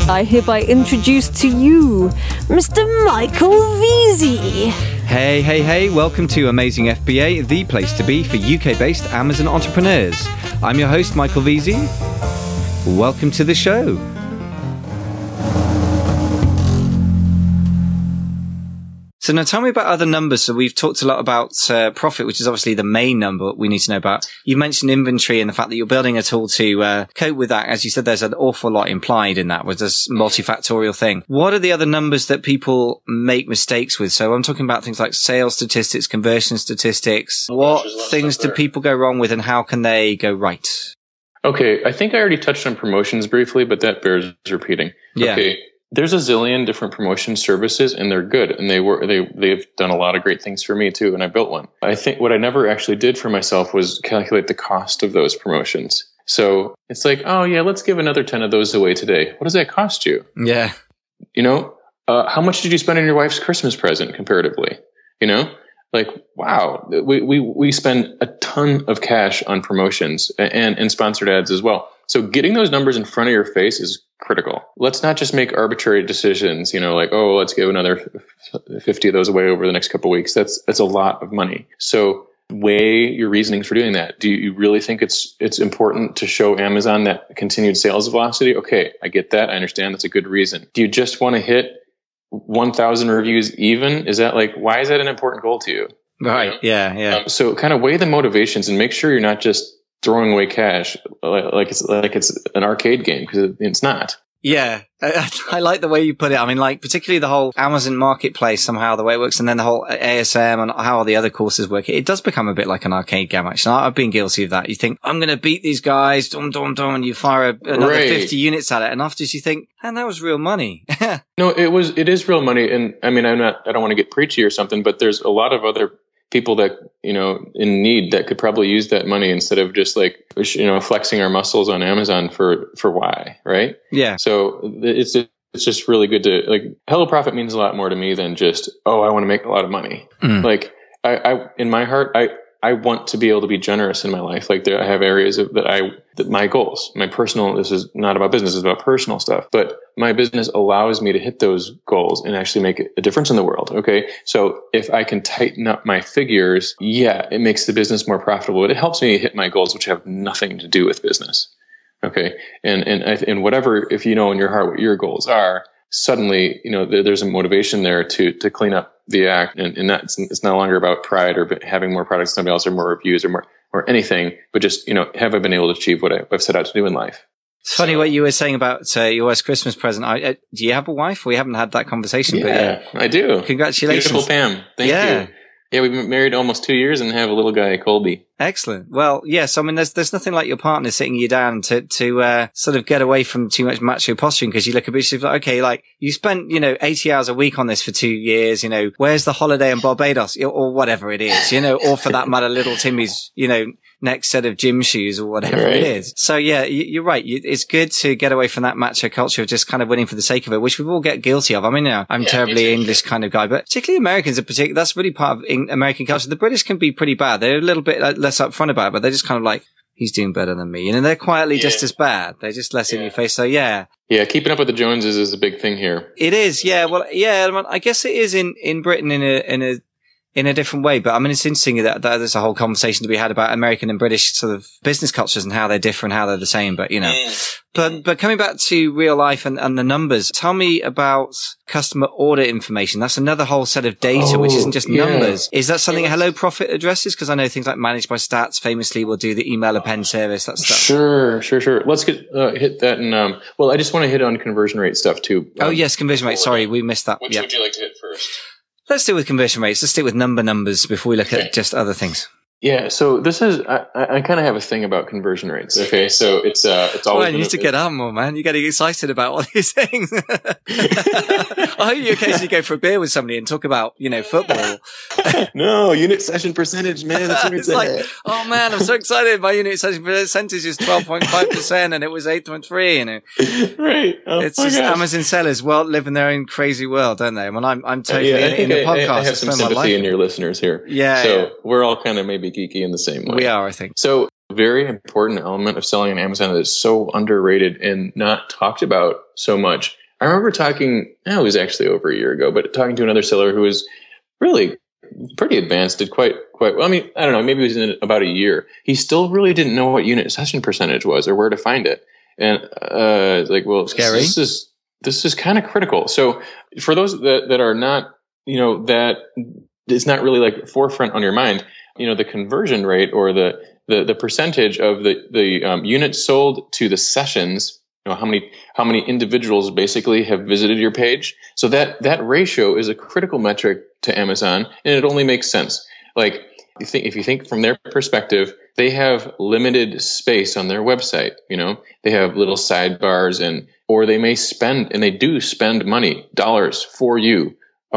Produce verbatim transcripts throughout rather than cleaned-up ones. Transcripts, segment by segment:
I hereby introduce to you Mister Michael Veazey. Hey, hey, hey, welcome to Amazing F B A, the place to be for U K-based Amazon entrepreneurs. I'm your host, Michael Veazey. Welcome to the show. So now tell me about other numbers. So we've talked a lot about uh, profit, which is obviously the main number we need to know about. You mentioned inventory and the fact that you're building a tool to uh, cope with that. As you said, there's an awful lot implied in that with this multifactorial thing. What are the other numbers that people make mistakes with? So I'm talking about things like sales statistics, conversion statistics. What things do people go wrong with and how can they go right? Okay, I think I already touched on promotions briefly, but that bears repeating. Yeah. Okay. There's a zillion different promotion services and they're good. And they were, they, they've done a lot of great things for me too. And I built one. I think what I never actually did for myself was calculate the cost of those promotions. So it's like, oh yeah, let's give another ten of those away today. What does that cost you? Yeah. You know, uh, how much did you spend on your wife's Christmas present comparatively? You know, like, wow, we, we, we spend a ton of cash on promotions and, and sponsored ads as well. So getting those numbers in front of your face is critical. Let's not just make arbitrary decisions, you know, like, oh, let's give another fifty of those away over the next couple of weeks. That's, that's a lot of money. So weigh your reasonings for doing that. Do you really think it's, it's important to show Amazon that continued sales velocity? Okay, I get that. I understand that's a good reason. Do you just want to hit one thousand reviews even? Is that like, why is that an important goal to you? Right. You know? Yeah. Yeah. Um, so kind of weigh the motivations and make sure you're not just throwing away cash like it's like it's an arcade game, because it's not. Yeah, I, I like the way you put it. I mean, like, particularly the whole Amazon marketplace, somehow the way it works, and then the whole A S M and how all the other courses work. It does become a bit like an arcade game, actually. I've been guilty of that. You think, I'm going to beat these guys, dum, dum, dum, and you fire a, another right. fifty units at it. And afterwards you think, and that was real money. No, it was, it is real money. And I mean, I'm not, I don't want to get preachy or something, but there's a lot of other people that, you know, in need that could probably use that money instead of just like, you know, flexing our muscles on Amazon for, for why, right? Yeah. So it's, it's just really good to like, Hello Profit means a lot more to me than just, oh, I want to make a lot of money. Mm. Like I, I, in my heart, I, I want to be able to be generous in my life. Like there, I have areas of, that I, that my goals, my personal, this is not about business, it's about personal stuff, but my business allows me to hit those goals and actually make a difference in the world. Okay. So if I can tighten up my figures, yeah, it makes the business more profitable, but it helps me hit my goals, which have nothing to do with business. Okay. And, and, and whatever, if you know in your heart what your goals are, suddenly, you know, there, there's a motivation there to, to clean up the act. And, and that's, it's no longer about pride or having more products than somebody else or more reviews or more, or anything, but just, you know, have I been able to achieve what I, I've set out to do in life? It's funny what you were saying about uh, your wife's Christmas present. I, uh, do you have a wife? We haven't had that conversation. Yeah, but yeah, I do. Congratulations. Beautiful Pam. Thank yeah. you. Yeah, we've been married almost two years and have a little guy, Colby. Excellent. Well, yes, I mean, there's there's nothing like your partner sitting you down to to uh, sort of get away from too much macho posturing, because you look a bit like, okay, like you spent, you know, eighty hours a week on this for two years, you know, where's the holiday in Barbados or whatever it is, you know, or for that matter, little Timmy's, you know, next set of gym shoes or whatever right. it is. So yeah, you're right. It's good to get away from that macho culture of just kind of winning for the sake of it, which we all get guilty of. I mean, you know, I'm yeah, terribly English kind of guy, but particularly Americans in particular, that's really part of American culture. The British can be pretty bad. They're a little bit less upfront about it, but they're just kind of like, he's doing better than me. You know, they're quietly yeah. just as bad. They're just less yeah. in your face. So yeah. Yeah. Keeping up with the Joneses is a big thing here. It is. Yeah. Well, yeah, I guess it is in, in Britain in a, in a, in a different way. But I mean, it's interesting that, that there's a whole conversation to be had about American and British sort of business cultures and how they're different, how they're the same. But, you know, mm. but, but coming back to real life and, and the numbers, tell me about customer order information. That's another whole set of data, oh, which isn't just yeah. numbers. Is that something Hello Profit addresses? Because I know things like Managed by Stats famously will do the email append service, that stuff. Sure, sure, sure. Let's get, uh, hit that. And, um, well, I just want to hit on conversion rate stuff too. Um, oh, yes, conversion rate. Sorry, we missed that. Which yeah. would you like to hit first? Let's stick with conversion rates. Let's stick with number numbers before we look okay. at just other things. Yeah, so this is I, I kind of have a thing about conversion rates. Okay, so it's uh it's always. Well, you need to get out more, man. You get excited about all these things. I hope you occasionally go for a beer with somebody and talk about, you know, football. No, unit session percentage, man. That's what it's like, oh man, I'm so excited. My unit session percentage is twelve point five percent, and it was eight point three. You know, right? Oh, it's just gosh. Amazon sellers, well, live in their own crazy world, don't they? When I'm, I'm totally uh, yeah, in, in the podcast. I, I have some sympathy in your listeners here. Yeah, so yeah. we're all kind of maybe geeky in the same way. We are, I think. So very important element of selling on Amazon that is so underrated and not talked about so much. I remember talking, oh, it was actually over a year ago, but talking to another seller who was really pretty advanced, did quite, quite well. I mean, I don't know, maybe it was in about a year. He still really didn't know what unit session percentage was or where to find it. And, uh, like, well, Scary. this is, this is kind of critical. So for those that, that are not, you know, that is not really like forefront on your mind, you know, the conversion rate or the, the, the percentage of the, the, um, units sold to the sessions, you know, how many, how many individuals basically have visited your page. So that, that ratio is a critical metric to Amazon, and it only makes sense. Like, you think, if you think from their perspective, they have limited space on their website. You know, they have little sidebars, and, or they may spend, and they do spend money, dollars for you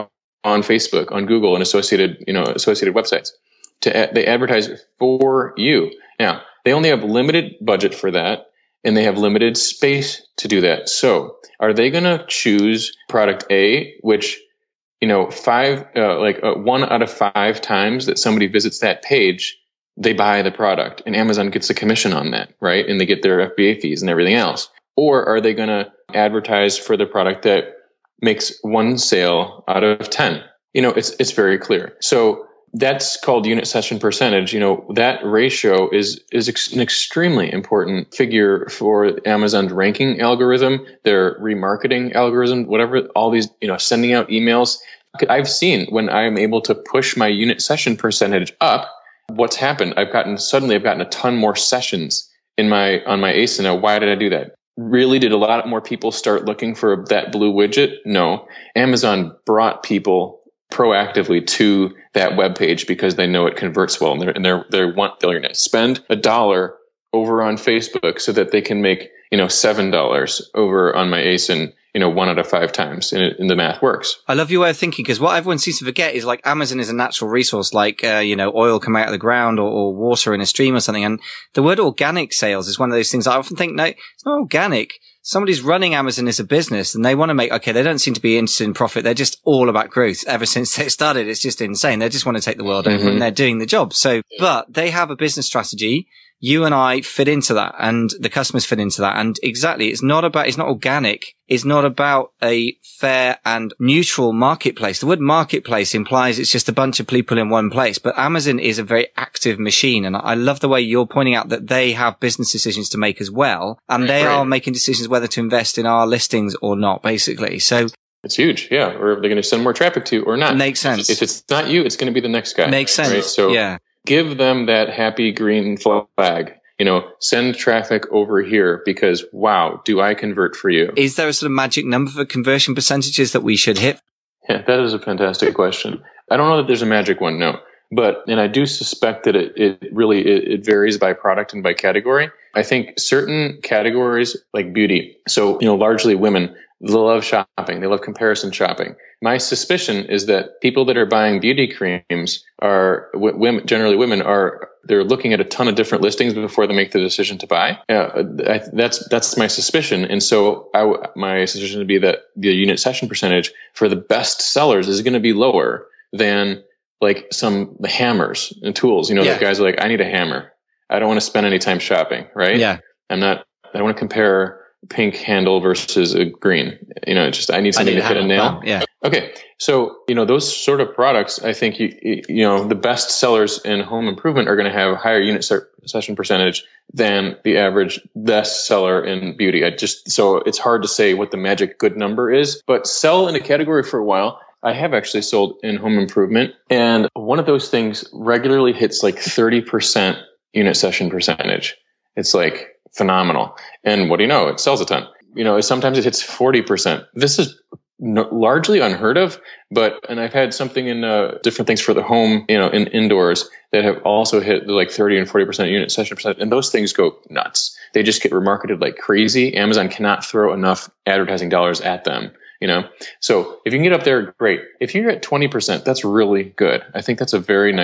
on Facebook, on Google, and associated, you know, associated websites. To, they advertise for you. Now, they only have limited budget for that, and they have limited space to do that. So are they going to choose product A, which, you know, five, uh, like uh, one out of five times that somebody visits that page, they buy the product, and Amazon gets a commission on that, right? And they get their F B A fees and everything else. Or are they going to advertise for the product that makes one sale out of ten? You know, it's, it's very clear. So that's called unit session percentage. You know, that ratio is, is ex- an extremely important figure for Amazon's ranking algorithm, their remarketing algorithm, whatever, all these, you know, sending out emails. I've seen when I'm able to push my unit session percentage up, what's happened. I've gotten, suddenly I've gotten a ton more sessions in my, on my A S I N. Now, why did I do that? Really, did a lot more people start looking for that blue widget? No. Amazon brought people proactively to that web page because they know it converts well, and they're, and they're, they want, they're going to spend a dollar over on Facebook so that they can make, you know, seven dollars over on my A S I N, you know, one out of five times, and, it, and the math works. I love your way of thinking, because what everyone seems to forget is, like, Amazon is a natural resource, like, uh, you know, oil coming out of the ground, or, or water in a stream or something. And the word organic sales is one of those things I often think, no, it's not organic. Somebody's running Amazon as a business, and they want to make, okay, they don't seem to be interested in profit. They're just all about growth. Ever since they started, it's just insane. They just want to take the world over, mm-hmm. and they're doing the job. So, but they have a business strategy. You and I fit into that, and the customers fit into that. And exactly, it's not about, it's not organic. It's not about a fair and neutral marketplace. The word marketplace implies it's just a bunch of people in one place, but Amazon is a very active machine. And I love the way you're pointing out that they have business decisions to make as well. And they right. are making decisions whether to invest in our listings or not, basically. So it's huge. Yeah. Or if they're going to send more traffic to or not. Makes sense. If it's not you, it's going to be the next guy. Makes sense. Right? So yeah. Give them that happy green flag, you know, send traffic over here because, wow, do I convert for you? Is there a sort of magic number for conversion percentages that we should hit? Yeah, that is a fantastic question. I don't know that there's a magic one, no. But, and I do suspect that it, it really, it, it varies by product and by category. I think certain categories like beauty, so, you know, largely women, they love shopping. They love comparison shopping. My suspicion is that people that are buying beauty creams are w- women, generally women are, they're looking at a ton of different listings before they make the decision to buy. Uh, I, that's, that's my suspicion. And so I, my suspicion would be that the unit session percentage for the best sellers is going to be lower than like some the hammers and tools. You know, yeah. the guys are like, I need a hammer. I don't want to spend any time shopping, right? Yeah. I'm not, I don't want to compare pink handle versus a green. You know, just I need something I need to hit a nail. Wow. Yeah. Okay. So, you know, those sort of products, I think, you, you know, the best sellers in home improvement are going to have higher unit session percentage than the average best seller in beauty. I just, so it's hard to say what the magic good number is, but sell in a category for a while. I have actually sold in home improvement, and one of those things regularly hits like thirty percent unit session percentage. It's like phenomenal. And what do you know? It sells a ton. You know, sometimes it hits forty percent. This is no, largely unheard of, but, and I've had something in uh, different things for the home, you know, in indoors that have also hit like thirty and forty percent unit session percent. And those things go nuts. They just get remarketed like crazy. Amazon cannot throw enough advertising dollars at them. You know, so if you can get up there, great. If you're at twenty percent, that's really good. I think that's a very nice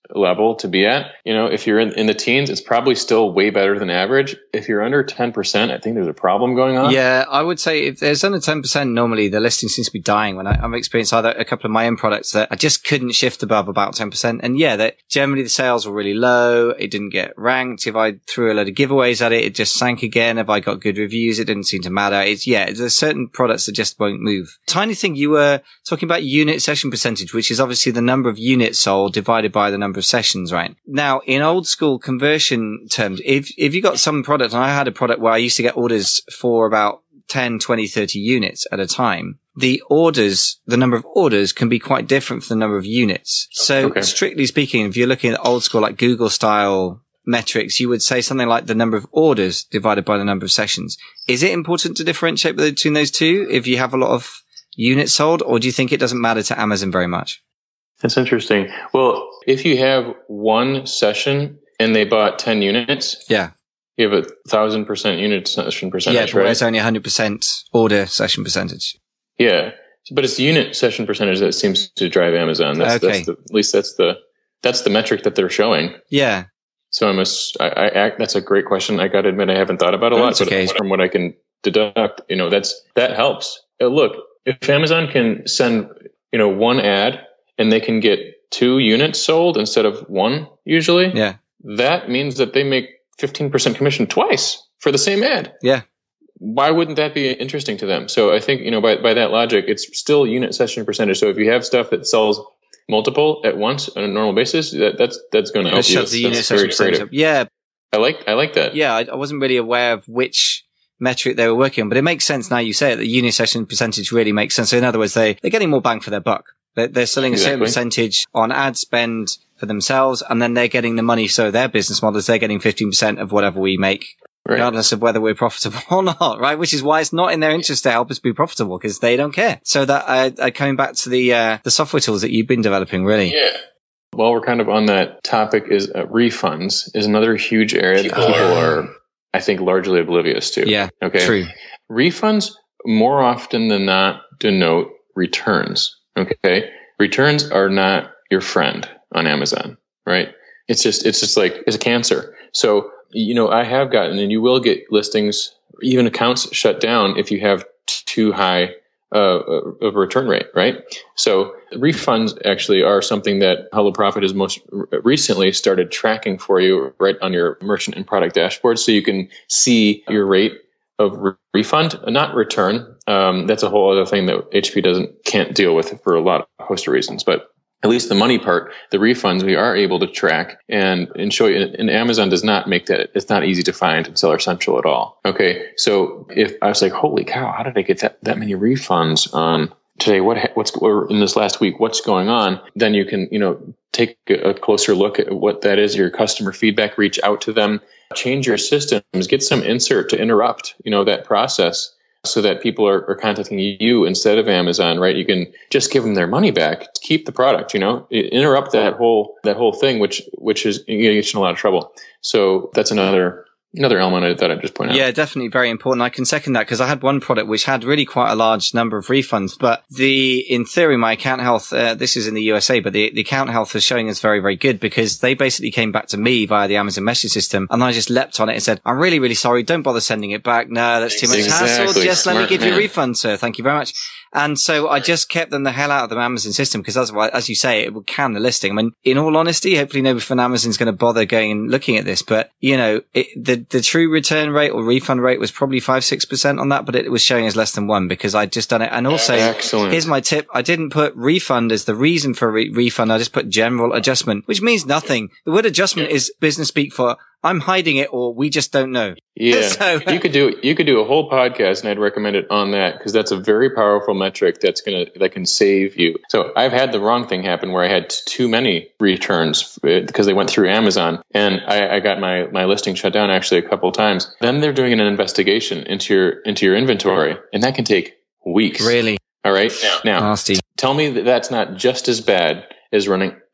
level to be at. You know, if you're in, in the teens, it's probably still way better than average. If you're under ten percent, I think there's a problem going on. Yeah, I would say if there's under ten percent, normally the listing seems to be dying. When I, I've experienced either a couple of my own products that I just couldn't shift above about ten percent. And yeah, that generally the sales were really low. It didn't get ranked. If I threw a load of giveaways at it, it just sank again. If I got good reviews, it didn't seem to matter. It's, yeah, there's certain products that just won't move. Tiny thing, you were talking about unit session percentage, which is obviously the number of units sold divided by the number of sessions, right? Now, in old school conversion terms, if, if you got some product, and I had a product where I used to get orders for about ten, twenty, thirty units at a time, the orders, the number of orders can be quite different from the number of units. So okay. strictly speaking, if you're looking at old school, like Google style metrics, you would say something like the number of orders divided by the number of sessions. Is it important to differentiate between those two if you have a lot of units sold, or do you think it doesn't matter to Amazon very much? That's interesting. Well, if you have one session and they bought ten units, yeah, you have a thousand percent unit session percentage, yeah, but right? It's only one hundred percent order session percentage. Yeah, but it's the unit session percentage that seems to drive Amazon. That's, okay. that's the, at least that's the that's the metric that they're showing. Yeah. So I'm a, I, I act, that's a great question. I got to admit, I haven't thought about it a lot, but okay. from what I can deduct, you know, that's that helps. Uh, look, if Amazon can send, you know, one ad and they can get two units sold instead of one, usually, yeah, that means that they make fifteen percent commission twice for the same ad. Yeah. Why wouldn't that be interesting to them? So I think, you know, by, by that logic, it's still unit session percentage. So if you have stuff that sells multiple at once on a normal basis, that, that's, that's going to help you. The unit session percentage up. Yeah. I like, I like that. Yeah. I, I wasn't really aware of which metric they were working on, but it makes sense now you say it, the unit session percentage really makes sense. So in other words, they, they're getting more bang for their buck. They're, they're selling a certain percentage on ad spend for themselves, and then they're getting the money. So their business model is they're getting fifteen percent of whatever we make, right, regardless of whether we're profitable or not, right? Which is why it's not in their interest to help us be profitable, because they don't care. So that, uh, uh, coming back to the, uh, the software tools that you've been developing, really. Yeah. While we're kind of on that topic, is uh, refunds is another huge area that people are, I think, largely oblivious to. Yeah. Okay. True. Refunds more often than not denote returns. Okay. Returns are not your friend on Amazon, right? It's just, it's just like, it's a cancer. So, you know, I have gotten, and you will get listings, even accounts shut down if you have too high uh, of a return rate, right? So refunds actually are something that Hello Profit has most recently started tracking for you right on your merchant and product dashboard. So you can see your rate of re- refund, not return. Um, that's a whole other thing that H P doesn't, can't deal with for a lot of host of reasons, but at least the money part, the refunds, we are able to track and, and show you. And Amazon does not make that, it's not easy to find in Seller Central at all. Okay. So if I was like, holy cow, how did I get that, that many refunds on today? What, what's, or in this last week, what's going on? Then you can, you know, take a closer look at what that is, your customer feedback, reach out to them, change your systems, get some insert to interrupt, you know, that process, so that people are, are contacting you instead of Amazon, right? You can just give them their money back to keep the product, you know, interrupt that whole, that whole thing, which, which is, you get in a lot of trouble. So that's another, another element that I just point out. Yeah, definitely very important. I can second that, because I had one product which had really quite a large number of refunds, but the, in theory, my account health, uh, this is in the U S A, but the, the account health was showing us very, very good, because they basically came back to me via the Amazon message system, and I just leapt on it and said, I'm really, really sorry. Don't bother sending it back. No, that's too much exactly. hassle. Just Smart let me give man. you a refund, sir. Thank you very much. And so I just kept them the hell out of the Amazon system, because otherwise, as you say, it would can the listing. I mean, in all honesty, hopefully nobody from Amazon's going to bother going and looking at this, but you know, it, the, the true return rate or refund rate was probably five, six percent on that, but it was showing us less than one, because I'd just done it. And also, Excellent. Here's my tip. I didn't put refund as the reason for re- refund. I just put general adjustment, which means nothing. The word adjustment is business speak for I'm hiding it, or we just don't know. Yeah. So, you could do, you could do a whole podcast, and I'd recommend it on that, because that's a very powerful metric that's going to, that can save you. So I've had the wrong thing happen where I had t- too many returns because they went through Amazon, and I, I got my, my listing shut down actually a couple of times. Then they're doing an investigation into your, into your inventory, and that can take weeks. Really? All right. Now, Nasty. Tell me that that's not just as bad as running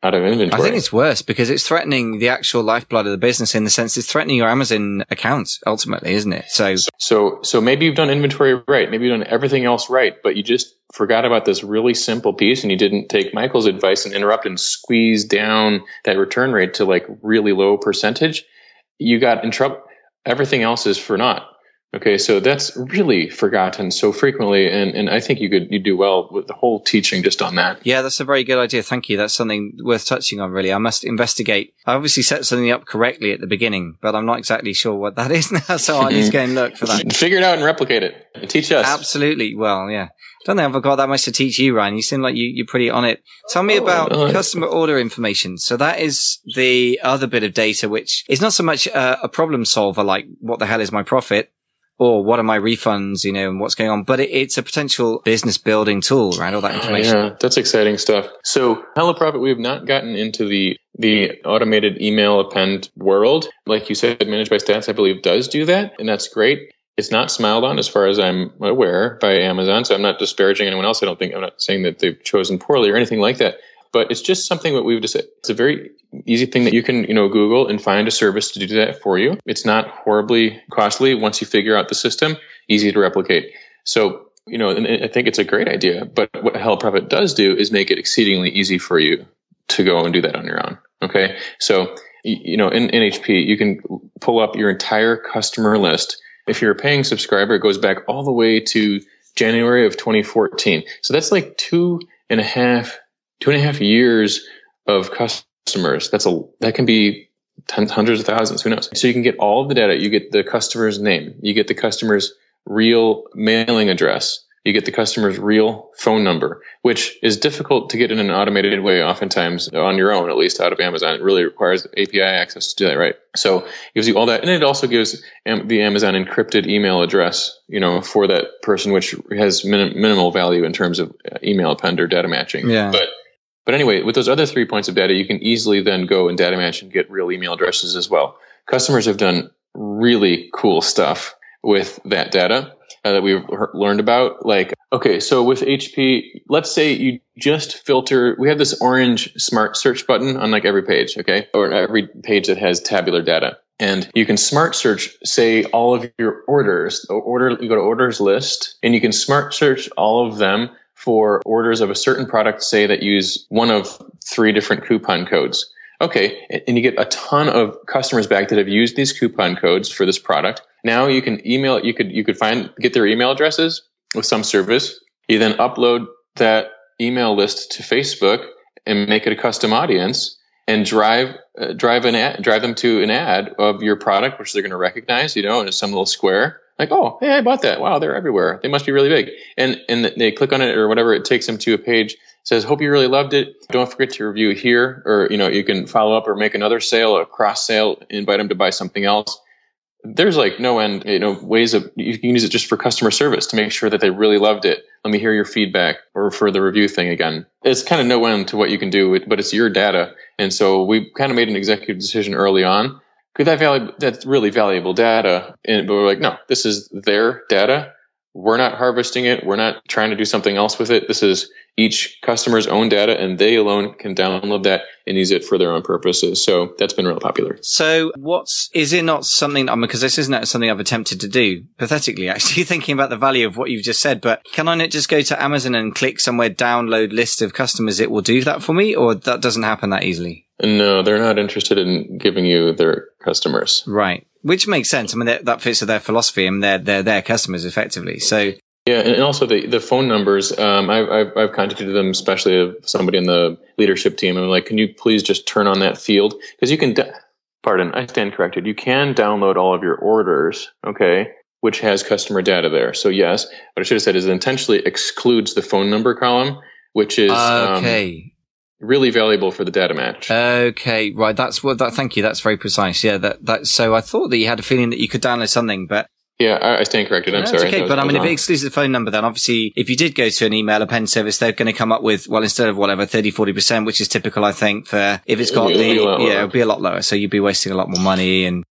out of inventory. I think it's worse because it's threatening the actual lifeblood of the business in the sense it's threatening your Amazon account ultimately, isn't it? So, so, so maybe you've done inventory right. Maybe you've done everything else right, but you just forgot about this really simple piece and you didn't take Michael's advice and interrupt and squeeze down that return rate to like really low percentage. You got in trouble. Everything else is for naught. Okay, so that's really forgotten so frequently, and, and I think you could you do well with the whole teaching just on that. Yeah, that's a very good idea. Thank you. That's something worth touching on, really. I must investigate. I obviously set something up correctly at the beginning, but I'm not exactly sure what that is now, so I need to go and look for that. Figure it out and replicate it. And teach us. Absolutely. Well, yeah. I don't think I've got that much to teach you, Ryan. You seem like you, you're pretty on it. Tell me oh, about no. customer order information. So that is the other bit of data, which is not so much uh, a problem solver, like what the hell is my profit? Or what are my refunds, you know, and what's going on? But it, it's a potential business building tool around all that information. Yeah, that's exciting stuff. So HelloProfit, we have not gotten into the the automated email append world. Like you said, Managed by Stats, I believe, does do that. And that's great. It's not smiled on as far as I'm aware by Amazon. So I'm not disparaging anyone else. I don't think I'm not saying that they've chosen poorly or anything like that. But it's just something that we've decided. It's a very easy thing that you can, you know, Google and find a service to do that for you. It's not horribly costly once you figure out the system, easy to replicate. So, you know, and I think it's a great idea. But what HelloProfit does do is make it exceedingly easy for you to go and do that on your own. Okay. So, you know, in, in H P, you can pull up your entire customer list. If you're a paying subscriber, it goes back all the way to January of twenty fourteen. So that's like two and a half, two and a half years of customers. That's a, that can be tens, hundreds of thousands, who knows? So you can get all of the data. You get the customer's name. You get the customer's real mailing address. You get the customer's real phone number, which is difficult to get in an automated way, oftentimes on your own, at least out of Amazon. It really requires A P I access to do that, right? So it gives you all that. And it also gives the Amazon encrypted email address, you know, for that person, which has minim- minimal value in terms of email append or data matching. Yeah. But But anyway, with those other three points of data, you can easily then go and data match and get real email addresses as well. Customers have done really cool stuff with that data uh, that we've learned about. Like, okay, so with H P, let's say you just filter, we have this orange smart search button on like every page, okay? Or every page that has tabular data. And you can smart search, say, all of your orders. Order, you go to orders list, and you can smart search all of them for orders of a certain product, say, that use one of three different coupon codes. Okay, and you get a ton of customers back that have used these coupon codes for this product. Now you can email, you could you could find get their email addresses with some service. You then upload that email list to Facebook and make it a custom audience and drive uh, drive an ad, drive them to an ad of your product, which they're going to recognize, you know, in some little square. Like, oh, hey, I bought that. Wow, they're everywhere. They must be really big. And and they click on it or whatever. It takes them to a page. Says, hope you really loved it. Don't forget to review here, or, you know, you can follow up or make another sale, a cross sale, invite them to buy something else. There's like no end, you know, ways of, you can use it just for customer service to make sure that they really loved it. Let me hear your feedback, or for the review thing again. It's kind of no end to what you can do, but it's your data. And so we kind of made an executive decision early on. Could that value, that's really valuable data. And, but we're like, no, this is their data. We're not harvesting it. We're not trying to do something else with it. This is each customer's own data, and they alone can download that and use it for their own purposes. So that's been real popular. So what's, is it not something, I mean, because this isn't something I've attempted to do, pathetically, actually, thinking about the value of what you've just said, but can I not just go to Amazon and click somewhere, download list of customers, it will do that for me, or that doesn't happen that easily? No, they're not interested in giving you their customers. Right. Which makes sense. I mean, that, that fits with their philosophy. I mean, they're, they're their customers effectively. So, yeah, and also the, the phone numbers. Um, I've, I've I've contacted them, especially of somebody in the leadership team. I'm like, can you please just turn on that field? Because you can, da- pardon, I stand corrected. You can download all of your orders, okay, which has customer data there. So yes, what I should have said is it intentionally excludes the phone number column, which is okay. Um, really valuable for the data match. Okay, right. That's what. That, thank you. That's very precise. Yeah. That. That. So I thought that you had a feeling that you could download something, but. Yeah, I, I stand corrected. I'm no, sorry. Okay, was, but I mean, wrong. if it excludes the phone number, then obviously, if you did go to an email append service, they're going to come up with, well, instead of whatever, thirty, forty percent, which is typical, I think, for if it's got it'll the, be yeah, it'll be a lot lower. So you'd be wasting a lot more money. And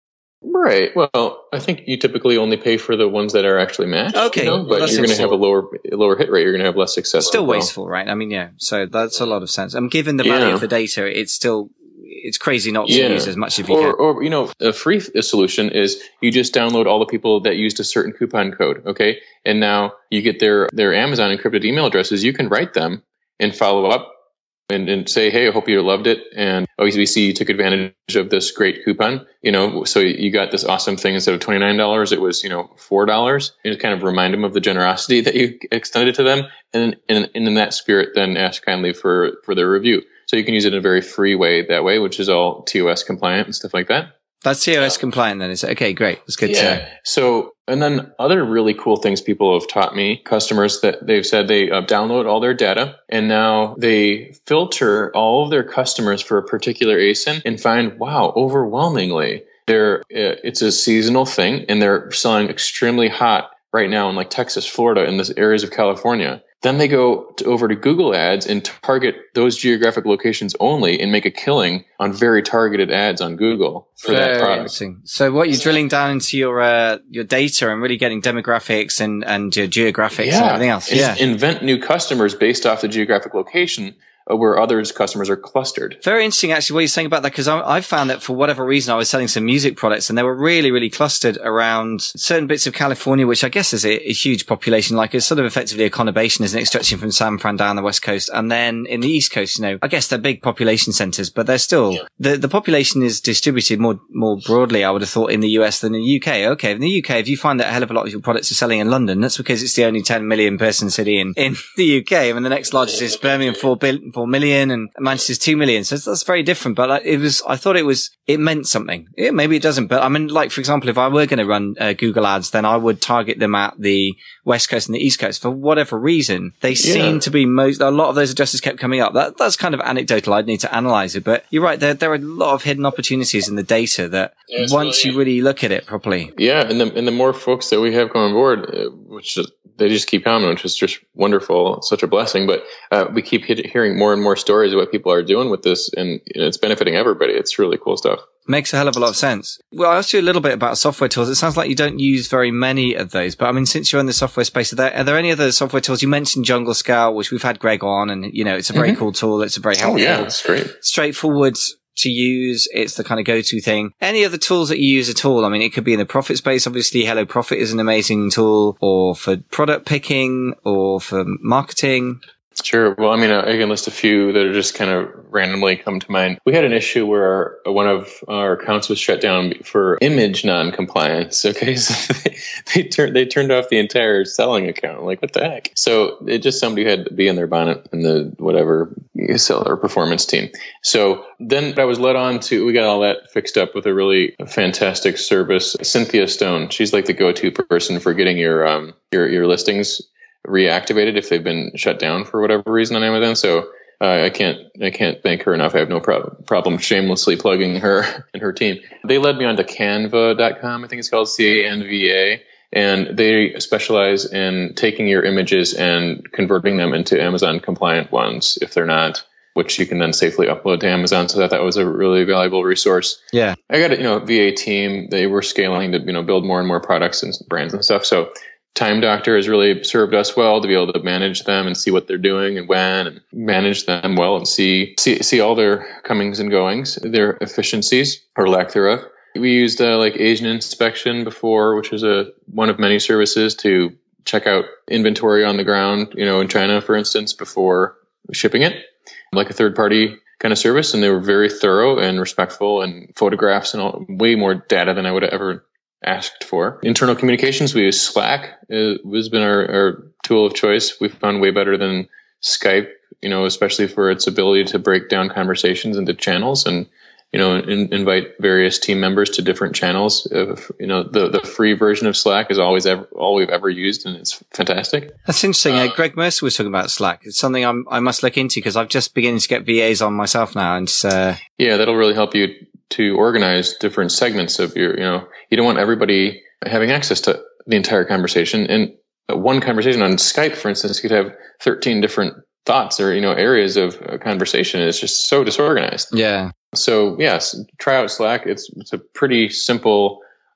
Right. Well, I think you typically only pay for the ones that are actually matched. Okay. You know? But well, you're going to have a lower lower hit rate. You're going to have less success. Still well. wasteful, right? I mean, yeah. So that's a lot of sense. I'm given the value yeah. of the data. It's still, it's crazy not to yeah. use as much as you or, can. Or, you know, a free solution is you just download all the people that used a certain coupon code. Okay. And now you get their, their Amazon encrypted email addresses. You can write them and follow up. And, and say, hey, I hope you loved it. And O B C you took advantage of this great coupon, you know, so you got this awesome thing. Instead of twenty-nine dollars, it was, you know, four dollars. And kind of remind them of the generosity that you extended to them. And, and, and in that spirit, then ask kindly for, for their review. So you can use it in a very free way that way, which is all T O S compliant and stuff like that. That's T O S compliant then, is it? Okay, great. That's good yeah. to So, and then other really cool things people have taught me, customers that they've said they uh, download all their data and now they filter all of their customers for a particular A S I N and find, wow, overwhelmingly, they're, uh, it's a seasonal thing and they're selling extremely hot right now in like Texas, Florida, and the areas of California. Then they go to, over to Google Ads and target those geographic locations only and make a killing on very targeted ads on Google for Very that product. interesting. So what you're drilling down into your uh, your data and really getting demographics and, and your geographics yeah. and everything else. And Yeah. invent new customers based off the geographic location where others customers are clustered. Very interesting, actually, what you're saying about that, because I, I found that for whatever reason, I was selling some music products and they were really, really clustered around certain bits of California, which I guess is a, a huge population. Like it's sort of effectively a conurbation, isn't it? Stretching from San Fran down the West Coast. And then in the East Coast, you know, I guess they're big population centers, but they're still, yeah. the, the population is distributed more, more broadly, I would have thought, in the U S than in the U K. Okay. In the U K, if you find that a hell of a lot of your products are selling in London, that's because it's the only ten million person city in, in the U K. I mean, the next largest is Birmingham, four billion, four million, and Manchester's two million. So that's very different. But it was, I thought it was, it meant something. Yeah, maybe it doesn't. But I mean, like, for example, if I were going to run uh, Google ads, then I would target them at the West Coast and the East Coast. For whatever reason, they yeah. seem to be most, a lot of those addresses kept coming up. That, that's kind of anecdotal. I'd need to analyze it. But you're right. There, there are a lot of hidden opportunities in the data that yeah, once really, you really look at it properly. Yeah. And the, and the more folks that we have coming on board, uh, which is, they just keep coming, which is just wonderful. It's such a blessing. But uh, we keep hit, hearing more and more stories of what people are doing with this, and you know, it's benefiting everybody. It's really cool stuff. Makes a hell of a lot of sense. Well, I asked you a little bit about software tools. It sounds like you don't use very many of those, but I mean, since you're in the software space, are there, are there any other software tools? You mentioned Jungle Scout, which we've had Greg on, and you know, it's a very mm-hmm. cool tool. It's a very helpful, oh, yeah, it's great. straightforward to use. It's the kind of go-to thing. Any other tools that you use at all? I mean, it could be in the profit space. Obviously, Hello Profit is an amazing tool, or for product picking, or for marketing. Sure. Well, I mean, I can list a few that are just kind of randomly come to mind. We had an issue where one of our accounts was shut down for image non-compliance. Okay, so they, they turned they turned off the entire selling account. Like, what the heck? So it just somebody had to be in their bonnet in the whatever seller performance team. So then I was led on to, we got all that fixed up with a really fantastic service. Cynthia Stone, she's like the go-to person for getting your um your your listings reactivated if they've been shut down for whatever reason on Amazon. So uh, I can't I can't thank her enough. I have no pro- problem shamelessly plugging her and her team. They led me on to canva dot com. I think it's called C A N V A. And they specialize in taking your images and converting them into Amazon compliant ones if they're not, which you can then safely upload to Amazon. So that that was a really valuable resource. Yeah. I got a you know, V A team. They were scaling to, you know, build more and more products and brands and stuff. So Time Doctor has really served us well to be able to manage them and see what they're doing and when, and manage them well and see see, see all their comings and goings, their efficiencies or lack thereof. We used uh, like Asian Inspection before, which is a one of many services to check out inventory on the ground, you know, in China, for instance, before shipping it, like a third party kind of service. And they were very thorough and respectful, and photographs and all, way more data than I would have ever asked for. Internal communications, we use Slack. It has been our, our tool of choice. We've found way better than Skype, you know, especially for its ability to break down conversations into channels and, you know, in, invite various team members to different channels. If, you know, the, the free version of Slack is always ever, all we've ever used, and it's fantastic. That's interesting. Uh, uh, Greg Mercer was talking about Slack. It's something I'm, I must look into because I've just beginning to get V As on myself now. And uh, yeah, that'll really help you to organize different segments of your, you know, you don't want everybody having access to the entire conversation. And one conversation on Skype, for instance, could have thirteen different thoughts or, you know, areas of a conversation. It's just so disorganized. Yeah. So yes, try out Slack. It's, it's a pretty simple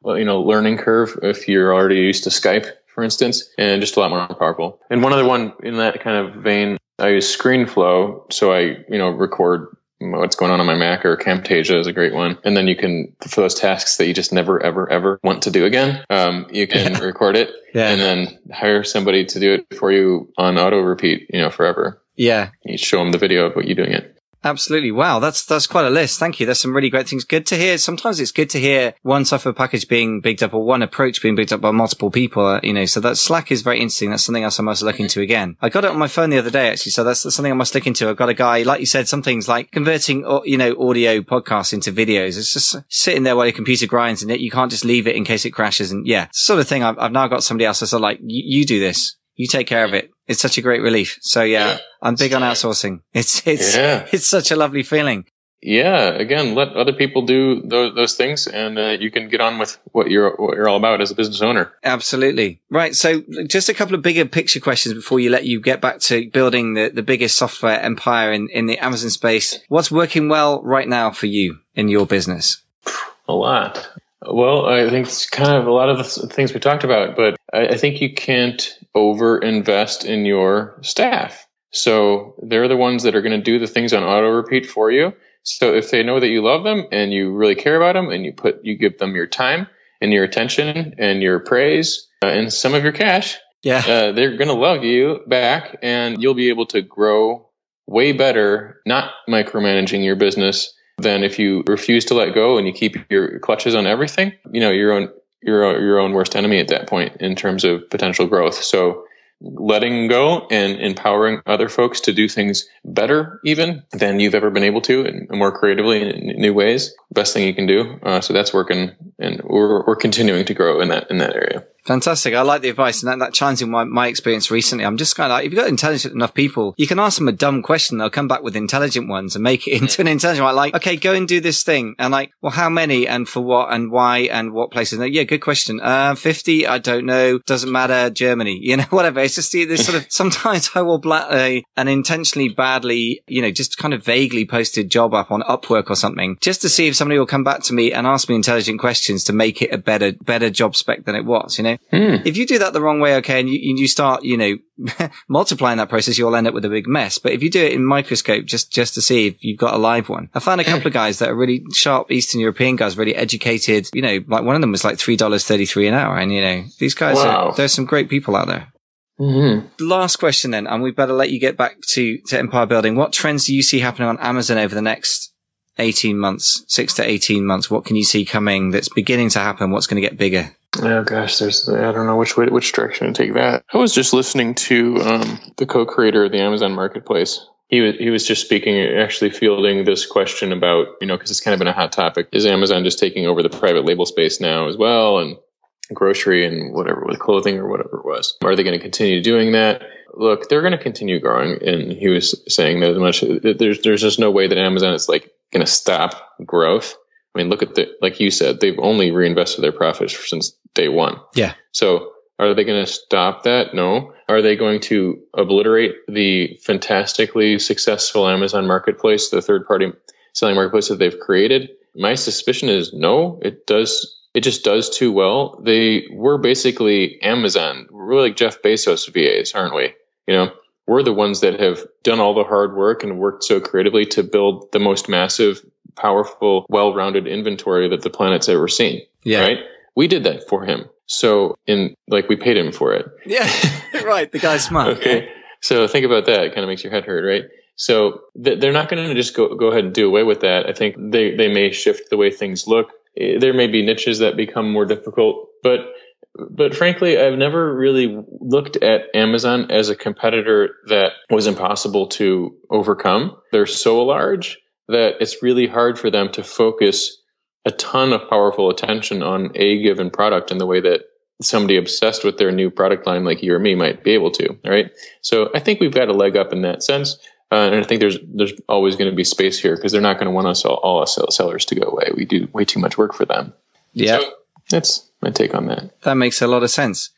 you know, learning curve if you're already used to Skype, for instance, and just a lot more powerful. And one other one in that kind of vein, I use ScreenFlow. So I, you know, record what's going on on my Mac, or Camtasia is a great one. And then you can, for those tasks that you just never, ever, ever want to do again, um, you can yeah. record it yeah. and then hire somebody to do it for you on auto repeat, you know, forever. Yeah. You show them the video of what you're doing it. Absolutely. Wow. That's, that's quite a list. Thank you. There's some really great things. Good to hear. Sometimes it's good to hear one software package being picked up or one approach being picked up by multiple people, uh, you know, so that Slack is very interesting. That's something else I must look into again. I got it on my phone the other day, actually. So that's, that's something I must look into. I've got a guy, like you said, some things like converting, you know, audio podcasts into videos. It's just sitting there while your computer grinds and it, you can't just leave it in case it crashes. And yeah, sort of thing. I've, I've now got somebody else that's like, you do this. You take care of it. It's such a great relief. So yeah, yeah. I'm big on outsourcing. It's, it's, yeah. it's such a lovely feeling. Yeah. Again, let other people do those, those things and uh, you can get on with what you're, what you're all about as a business owner. Absolutely. Right. So just a couple of bigger picture questions before you let you get back to building the, the biggest software empire in, in the Amazon space. What's working well right now for you in your business? A lot. Well, I think it's kind of a lot of the things we talked about, but I, I think you can't over invest in your staff. So they're the ones that are going to do the things on auto repeat for you. So if they know that you love them and you really care about them and you put, you give them your time and your attention and your praise uh, and some of your cash, yeah, uh, they're going to love you back and you'll be able to grow way better, not micromanaging your business, than if you refuse to let go and you keep your clutches on everything. You know, your own, your, your own worst enemy at that point in terms of potential growth. So letting go and empowering other folks to do things better even than you've ever been able to and more creatively in new ways, best thing you can do. Uh, so that's working and we're, we're continuing to grow in that, in that area. Fantastic. I like the advice, and that, that chimes in my, my experience recently. I'm just kind of like, if you've got intelligent enough people, you can ask them a dumb question. They'll come back with intelligent ones and make it into an intelligent one. Like, okay, go and do this thing. And like, well, how many and for what and why and what places? And yeah, good question. Uh, fifty, I don't know. Doesn't matter. Germany, you know, whatever. It's just this sort of, sometimes I will bla- uh, an intentionally badly, you know, just kind of vaguely posted job up on Upwork or something, just to see if somebody will come back to me and ask me intelligent questions to make it a better, better job spec than it was, you know? Hmm. If you do that the wrong way, okay, and you, you start, you know, multiplying that process, you'll end up with a big mess. But if you do it in microscope, just, just to see if you've got a live one, I found a couple of guys that are really sharp Eastern European guys, really educated, you know, like one of them was like three dollars and thirty-three cents an hour. And, you know, these guys, wow. are, there's some great people out there. Mm-hmm. Last question then, and we better let you get back to, to empire building. What trends do you see happening on Amazon over the next eighteen months, six to eighteen months? What can you see coming that's beginning to happen? What's going to get bigger? Oh gosh, there's, I don't know which way, which direction to take that. I was just listening to, um, the co-creator of the Amazon Marketplace. He was, he was just speaking, actually fielding this question about, you know, cause it's kind of been a hot topic. Is Amazon just taking over the private label space now as well? And grocery and whatever with clothing or whatever it was. Are they going to continue doing that? Look, they're going to continue growing. And he was saying that as much, there's, there's just no way that Amazon is like going to stop growth. I mean, look at the, like you said, they've only reinvested their profits since day one. Yeah. So are they going to stop that? No. Are they going to obliterate the fantastically successful Amazon Marketplace, the third party selling marketplace that they've created? My suspicion is no, it does. It just does too well. They were basically Amazon. We're like Jeff Bezos V As, aren't we? You know, we're the ones that have done all the hard work and worked so creatively to build the most massive, powerful, well-rounded inventory that the planet's ever seen. Yeah. Right? We did that for him. So in like we paid him for it. Yeah. Right. The guy's smart. Okay. So think about that. It kind of makes your head hurt, right? So th- they're not going to just go go ahead and do away with that. I think they, they may shift the way things look. There may be niches that become more difficult, but but frankly, I've never really looked at Amazon as a competitor that was impossible to overcome. They're so large that it's really hard for them to focus a ton of powerful attention on a given product in the way that somebody obsessed with their new product line like you or me might be able to, right? So I think we've got a leg up in that sense. Uh, and I think there's there's always going to be space here because they're not going to want us all, all us sellers to go away. We do way too much work for them. Yeah. So that's my take on that. That makes a lot of sense.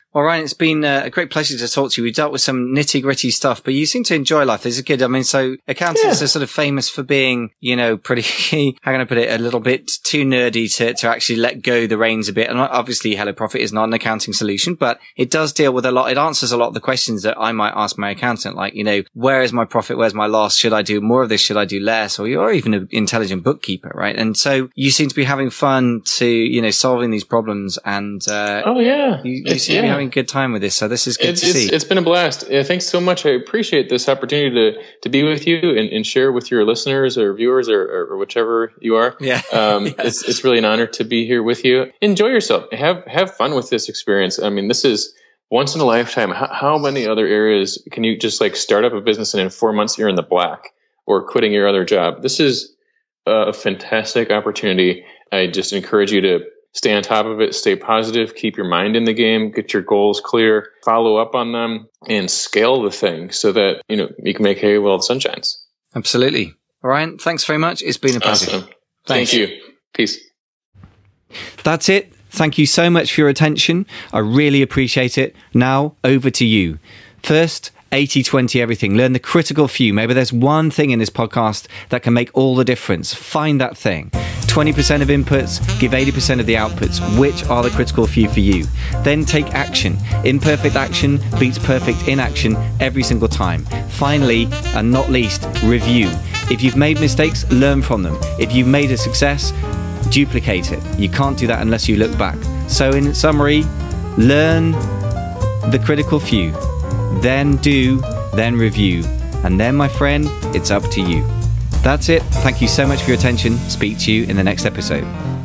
Well, Ryan, it's been uh, a great pleasure to talk to you. We dealt with some nitty gritty stuff, but you seem to enjoy life. This is good. I mean, so accountants yeah. are sort of famous for being, you know, pretty, how can I put it, a little bit too nerdy to, to actually let go the reins a bit. And obviously Hello Profit is not an accounting solution, but it does deal with a lot. It answers a lot of the questions that I might ask my accountant, like, you know, where is my profit? Where's my loss? Should I do more of this? Should I do less? Or you're even an intelligent bookkeeper, right? And so you seem to be having fun to, you know, solving these problems. And, uh, oh yeah, you, you seem yeah. to be having a good time with this. So this is good it's, to it's, see. It's been a blast. Yeah, thanks so much. I appreciate this opportunity to, to be with you and, and share with your listeners or viewers or, or whichever you are. Yeah. Um, yes. it's, it's really an honor to be here with you. Enjoy yourself. Have, have fun with this experience. I mean, this is once in a lifetime. How, how many other areas can you just like start up a business and in four months you're in the black or quitting your other job? This is a fantastic opportunity. I just encourage you to stay on top of it, stay positive, keep your mind in the game, get your goals clear, follow up on them, and scale the thing so that, you know, you can make hay while the sun shines. Absolutely. Ryan, thanks very much. It's been a pleasure. Awesome. Thank you. Peace. That's it. Thank you so much for your attention. I really appreciate it. Now, over to you. First, eighty twenty everything. Learn the critical few. Maybe there's one thing in this podcast that can make all the difference. Find that thing. twenty percent of inputs, give eighty percent of the outputs. Which are the critical few for you? Then take action. Imperfect action beats perfect inaction every single time. Finally, and not least, review. If you've made mistakes, learn from them. If you've made a success, duplicate it. You can't do that unless you look back. So in summary, learn the critical few. Then do, then review. And then, my friend, it's up to you. That's it. Thank you so much for your attention. Speak to you in the next episode.